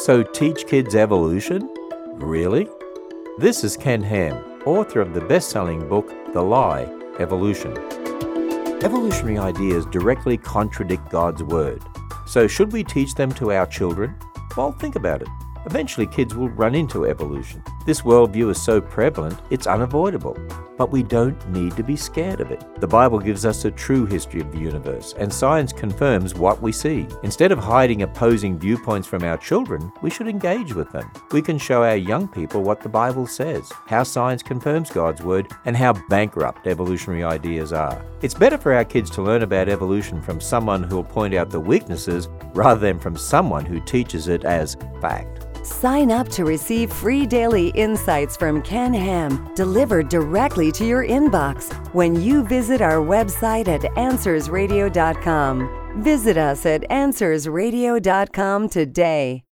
So teach kids evolution? Really? This is Ken Ham, author of the best-selling book, The Lie, Evolution. Evolutionary ideas directly contradict God's Word. So should we teach them to our children? Well, think about it. Eventually, kids will run into evolution. This worldview is so prevalent, it's unavoidable. But we don't need to be scared of it. The Bible gives us a true history of the universe, and science confirms what we see. Instead of hiding opposing viewpoints from our children, we should engage with them. We can show our young people what the Bible says, how science confirms God's Word, and how bankrupt evolutionary ideas are. It's better for our kids to learn about evolution from someone who will point out the weaknesses rather than from someone who teaches it as fact. Sign up to receive free daily insights from Ken Ham, delivered directly to your inbox when you visit our website at AnswersRadio.com. Visit us at AnswersRadio.com today.